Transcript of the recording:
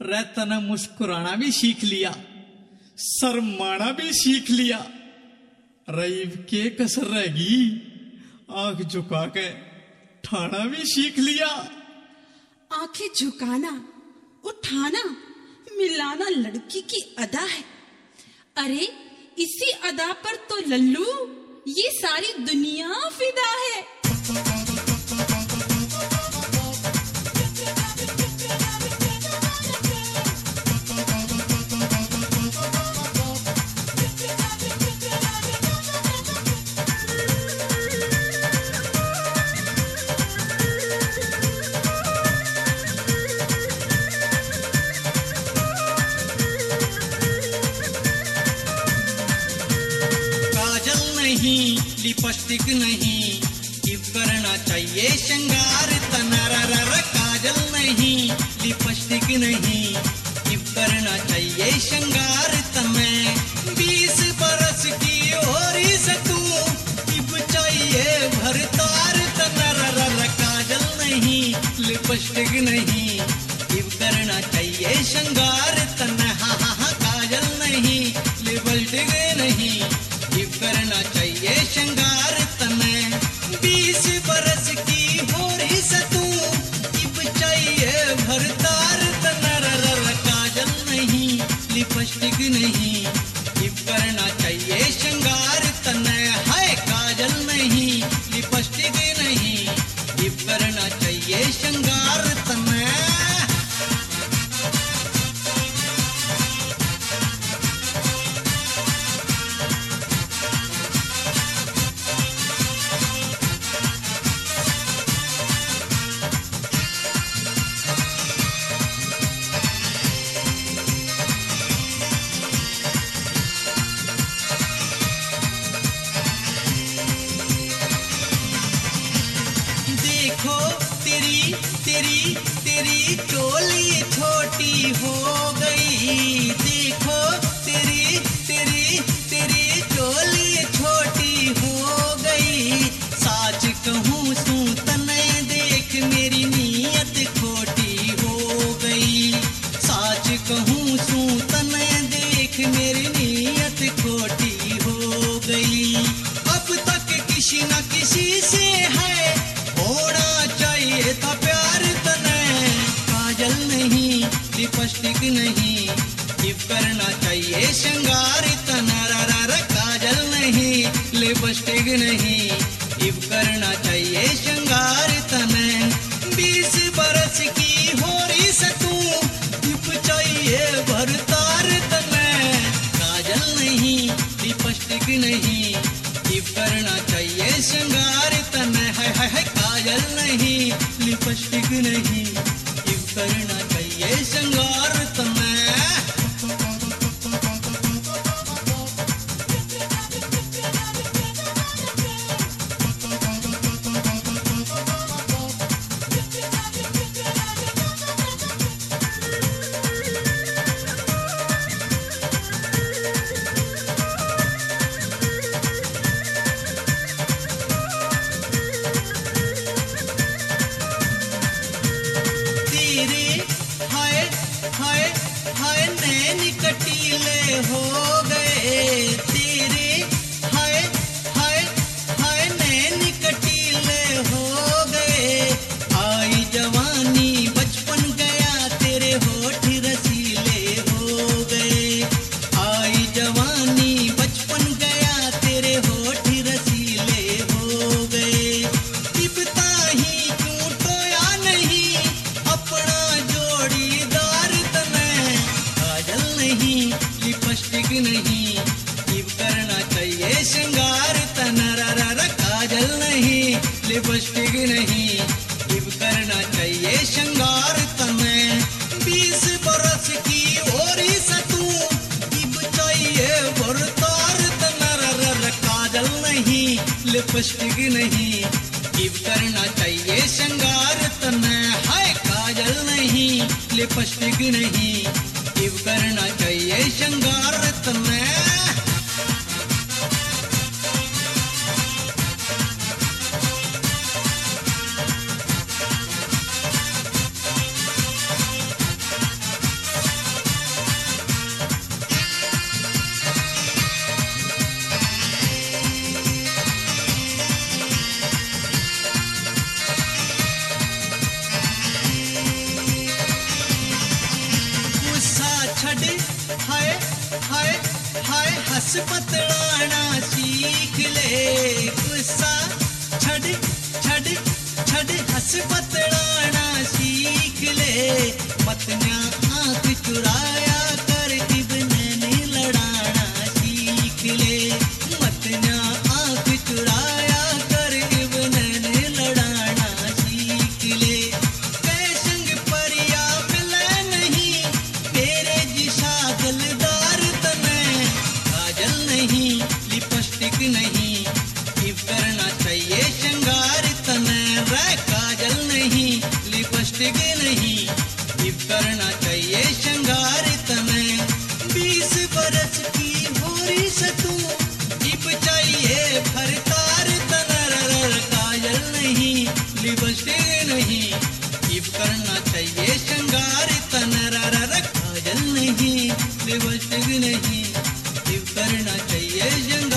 रहता ने मुस्कुराना भी सीख लिया, शर्माना भी सीख लिया। रईब के कसर रहेगी, आंख झुका के ठाना भी सीख लिया। आंखें झुकाना, उठाना, मिलाना लड़की की अदा है। अरे इसी अदा पर तो लल्लू ये सारी दुनिया फिदा है। लिपस्टिक नहीं, टिप करना चाहिए श्रृंगार तनारा। काजल नहीं, लिपस्टिक नहीं, टिप करना चाहिए श्रृंगार तमें। 20 बरस की और सकूं, टिप चाहिए भरतार तनारा। काजल नहीं, लिपस्टिक नहीं, टिप करना चाहिए श्रृंगार तन्हा। काजल नहीं, लिपस्टिक नहीं, टिप करना चाहिए श्रृंगार तमें। 20 बरस की हो रही सतूं, टिप चाहिए भरतार तनारा। काजल नहीं, लिपस्टिक नहीं, टिप करना चाहिए श्रृंगार तमें। हाय काजल नहीं, लिपस्टिक नहीं, टिप करना चाहिए श्रृंगार तमें। देखो तेरी तेरी तेरी चोली छोटी हो गई। देखो तेरी तेरी तेरी चोली छोटी हो गई। साच कहूँ सू तने देख मेरी नीयत खोटी हो गई। साच कहूँ सू तने देख मेरी नीयत खोटी हो गई। अब तक किसी न किसी से है होना चाहिए था प्यार तने। काजल नहीं, लिपस्टिक नहीं, टिप करना चाहिए श्रृंगार तनारा। काजल नहीं, लिपस्टिक नहीं, टिप करना चाहिए श्रृंगार तने। 20 बरस की हो रही सकूं, टिप चाहिए भरतार तने। काजल नहीं, लिपस्टिक नहीं, टिप करना चाहिए श्रृंगार तने। है काजल नहीं, लिपस्टिक नहीं, टिप करना चाहिए श्रृंगार तने। हाय नैन कटीले हो गए तेरे। हाय हाय हाय नैन कटीले हो गए। आई जवानी बचपन गया तेरे होठ रसीले हो गए। आई जवानी बचपन गया तेरे होठ रसीले हो गए। टिपता ही क्यों टोया नहीं अपना जोड़ीदार तमें। काजल नहीं, लिपस्टिक नहीं, टिप करना चाहिए श्रृंगार तनारा। काजल नहीं, लिपस्टिक नहीं, टिप करना चाहिए श्रृंगार तमें। 20 बरस की और सतूं, टिप चाहिए भरतार तनारा। काजल नहीं, लिपस्टिक नहीं, टिप करना चाहिए श्रृंगार तमें। हाय काजल नहीं, लिपस्टिक नहीं, टिप करना चाहिए श्रृंगार तमें। हंस पतड़ाना सीख ले, गुस्सा छड़ छड़ छड़ हंस पतड़ाना सीख ले, मत न्या आंख चुराया कर इब्ने लड़ाना सीख ले, मत न्या आंख चुराया कर इब्ने लड़ाना सीख ले। कैसंग परिया मिले नहीं तेरे जिसा गलदार तने, काजल नहीं लिपस्टिक नहीं इब करना चाहिए श्रृंगार तने रे, काजल नहीं लिपस्टिक नहीं इब करना चाहिए श्रृंगार तने। 20 बरस की होरी से तू इब चाहिए भरतार तने, काजल नहीं लिपस्टिक नहीं इब करना चाहिए श्रृंगार तने, काजल नहीं लिपस्टिक नहीं इब करना चाहिए श्रृंगार।